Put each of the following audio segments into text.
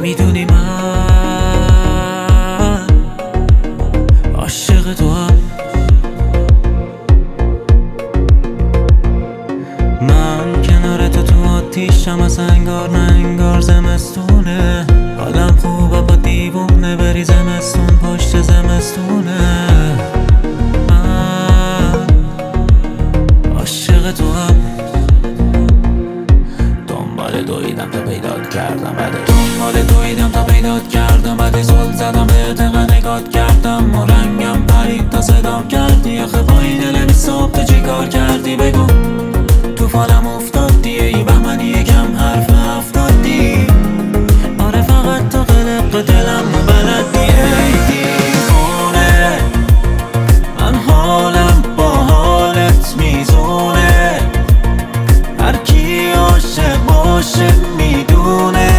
نمیدونی من عاشق تو هم. من کنار تو آتیشم، از انگار نه انگار زمستونه. حالم خوبه با دیوونه بری زمستون پشت زمستونه. من عاشق تو هم. دنبال دویدم تا پیدات کردم، بعد زل زدم بهت نگات کردم و رنگم پرید تا صدام کردی. آخه با این دل بی صبح تو چی کار کردی؟ بگو توفانم افتادی، ای بهمنی یکم حرف افتادی. آره فقط تو قلق دلم و بلدی. ای دیوونه من حالم با حالت میزونه، هر کی عاشق باشه میدونه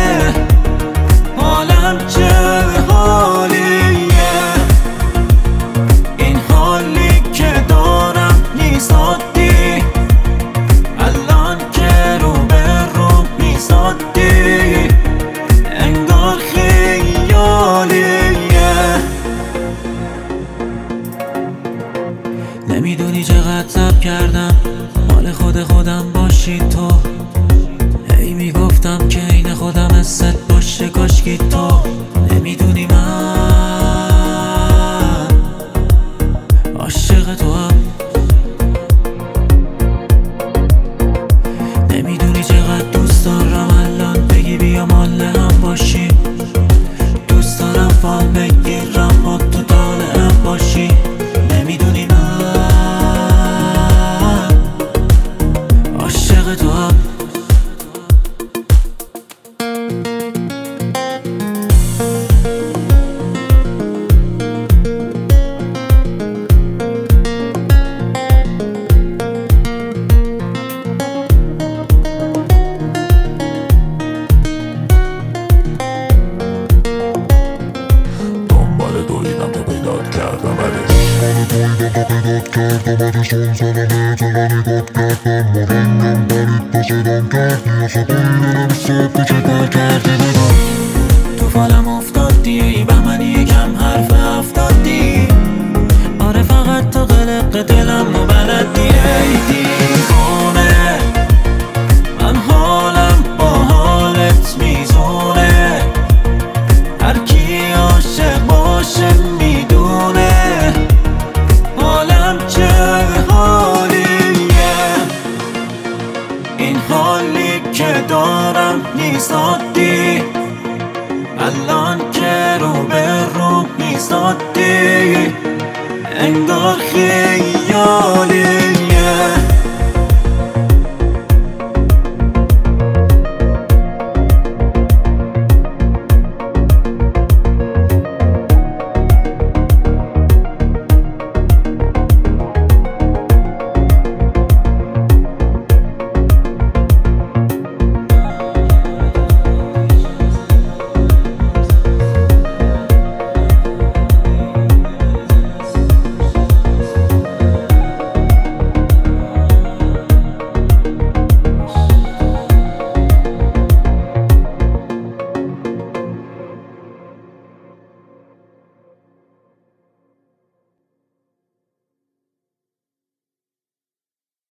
حالم چه حالیه. این حالی که دارم نیست عادی، الان که رو به رو میزادی انگار خیالیه. نمیدونی چقدر صبر کردم مال خودم باشی تو. هی میگفتم که این خودم حست باشه کاشکی تو. نمیدونی من عاشق تو هم. نمیدونی چقدر دوست دارم الان بگی بیا مال هم باشی. دوست دارم فال بگیرم با تو طالعم باشی. نمیدونی من عاشق تو هم. دویدم تا پیدات کردم، بعد زل زدم